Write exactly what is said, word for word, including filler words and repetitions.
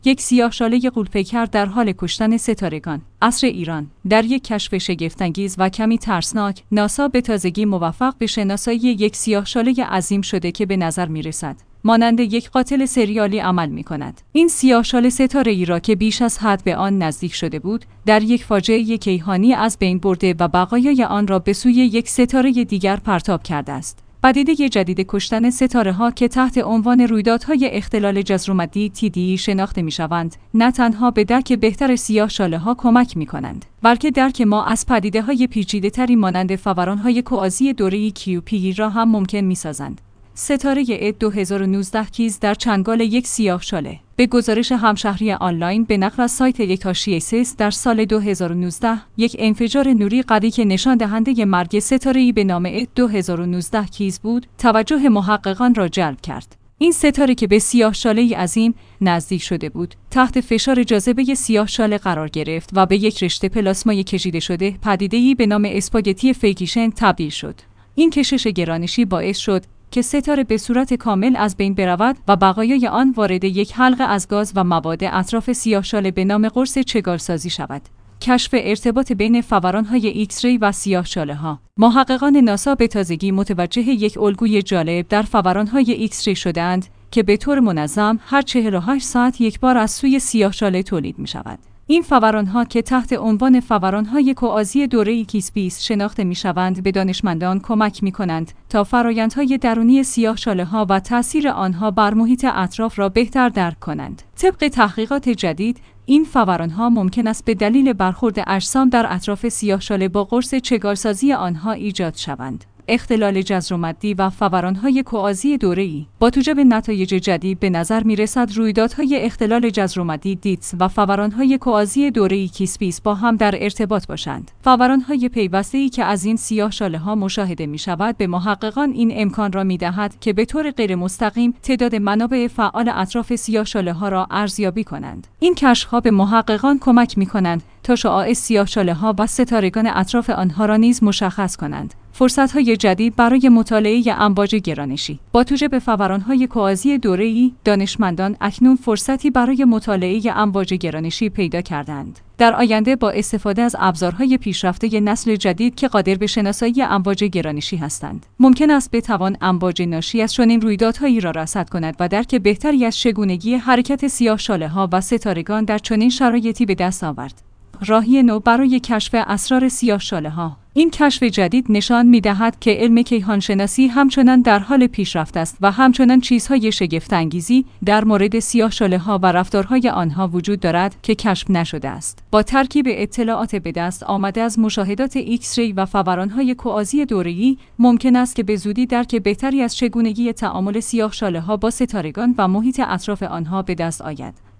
یک سیاه‌چاله غول‌پیکر در حال کشتن ستارگان. عصر ایران. در یک کشف شگفت‌انگیز و کمی ترسناک، ناسا به تازگی موفق به شناسایی یک سیاه‌چاله عظیم شده که به نظر می‌رسد مانند یک قاتل سریالی عمل می‌کند. این سیاه‌چاله ستاره‌ای را که بیش از حد به آن نزدیک شده بود، در یک فاجعه کیهانی از بین برده و بقایای آن را به سوی یک ستاره دیگر پرتاب کرده است. پدیده جدید کشتن ستاره‌ها که تحت عنوان رویدادهای اختلال جذرمادی تی دی شناخته می‌شوند، نه تنها به درک بهتر سیاه‌چاله‌ها کمک می‌کنند، بلکه درک ما از پدیده‌های پیچیده‌تری مانند فوران‌های کوازی دوره‌ای کیوپی را هم ممکن می‌سازند. ستاره اد دو هزار و نوزده کیز در چنگال یک سیاه‌چاله. به گزارش همشهری آنلاین به نقل از سایت یکتاشیسیس، در سال دو هزار و نوزده یک انفجار نوری قوی که نشان دهنده مرگ ستاره‌ای به نام اد دو هزار و نوزده کیز بود، توجه محققان را جلب کرد. این ستاره که به سیاه‌چاله‌ای عظیم نزدیک شده بود، تحت فشار جاذبه سیاه‌چاله قرار گرفت و به یک رشته پلاسمای کشیده شده، پدیده‌ای به نام اسپاگتی فیکیشن تبدیل شد. این کشش گرانشی باعث شد که ستاره به صورت کامل از بین برود و بقایای آن وارد یک حلقه از گاز و مواد اطراف سیاه‌چاله به نام قرص چگالسازی شود. کشف ارتباط بین فوران‌های ایکس ری و سیاه‌چاله‌ها. محققان ناسا به تازگی متوجه یک الگوی جالب در فوران‌های ایکس ری شدند که به طور منظم هر چهل و هشت ساعت یک بار از سوی سیاه‌چاله تولید می‌شود. این فوران‌ها که تحت عنوان فوران‌های کوازی دوره‌ای کیسپیس شناخته می‌شوند، به دانشمندان کمک می‌کنند تا فرآیندهای درونی سیاه‌چاله‌ها و تأثیر آنها بر محیط اطراف را بهتر درک کنند. طبق تحقیقات جدید، این فوران‌ها ممکن است به دلیل برخورد اجسام در اطراف سیاه‌چاله با قرص چگالسازی آنها ایجاد شوند. اختلال جذرمادی و فوران‌های کوازی دوره‌ای. با توجه به نتایج جدید به نظر می‌رسد رویدادهای اختلال جذرمادی دیتس و فوران‌های کوازی دوره‌ای کیسپیس با هم در ارتباط باشند. فوران‌های پیوسته‌ای که از این سیاه‌چاله‌ها مشاهده می‌شود به محققان این امکان را می‌دهد که به طور غیرمستقیم تعداد منابع فعال اطراف سیاه‌چاله‌ها را ارزیابی کنند. این کشف‌ها به محققان کمک می‌کنند تا شعاع سیاه‌چاله‌ها و ستارگان اطراف آنها را نیز مشخص کنند. فرصت‌های جدید برای مطالعه امواج گرانشی. با توجه به فوران‌های کوازی دوره‌ای، دانشمندان اکنون فرصتی برای مطالعه امواج گرانشی پیدا کردند. در آینده با استفاده از ابزارهای پیشرفته نسل جدید که قادر به شناسایی امواج گرانشی هستند، ممکن است بتوان امواج ناشی از چنین رویدادهایی را رصد کند و درک بهتری از چگونگی حرکت سیاه‌چاله‌ها و ستارگان در چنین شرایطی به دست آورد. راهی نو برای کشف اسرار سیاه‌چاله‌ها. این کشف جدید نشان می‌دهد که علم کیهانشناسی همچنان در حال پیشرفت است و همچنان چیزهای شگفت‌انگیزی در مورد سیاه‌چاله‌ها و رفتارهای آنها وجود دارد که کشف نشده است. با ترکیب اطلاعات به دست آمده از مشاهدات ایکس ری و فوران‌های کوازی دوره‌ای، ممکن است که به زودی درک بهتری از چگونگی تعامل سیاه‌چاله‌ها با ستارگان و محیط اطراف آنها به دست آید.